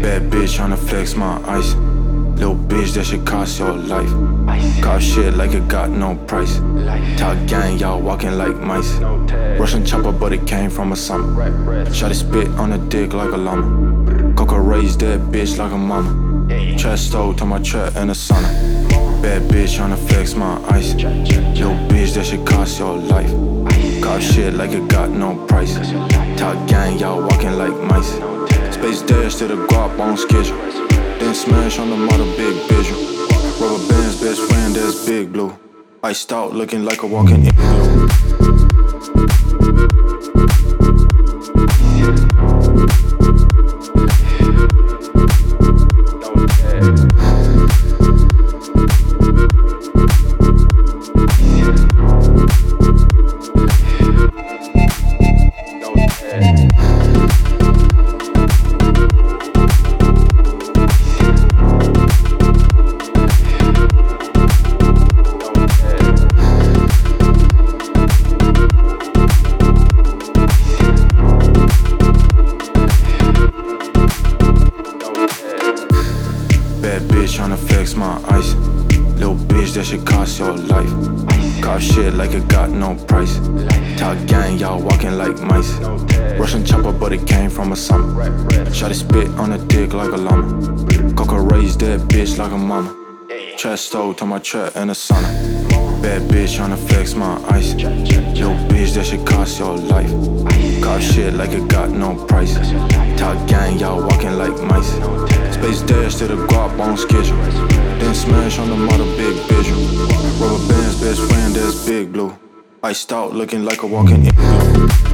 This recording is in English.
Bad bitch tryna flex my ice. Little bitch, that shit cost your life. Cop shit like it got no price. Top gang, y'all walking like mice. Russian chopper, but it came from a summer. Shotty spit on the dick like a llama. Coco raised that bitch like a mama. Trash stove to my trap in the sauna. Bad bitch tryna flex my ice. Little bitch, that shit cost your life. Cop shit like it got no price. Top gang, y'all walking like mice. Space dash to the guap on schedule. Then smash on the model, big visual. Rubber bands, best friend, that's Big Blue. Iced out, looking like a walking igloo. Bad bitch tryna flex my ice. Little bitch, that shit cost your life. Cop shit like it got no price. Top gang, y'all walking like mice. Russian chopper, but it came from a summer. Shotty spit on the dick like a llama. Coco raised that bitch like a mama. Trash stove to my trap in the sauna. Bad bitch tryna flex my ice. Little bitch, that shit cost your life. Cop shit like it got no price. Top gang, y'all walking like mice. Space dash to the guap on schedule. Then smash on the model, big visual. Rubber bands, best friend, that's Big Blue. Iced out, looking like a walking igloo.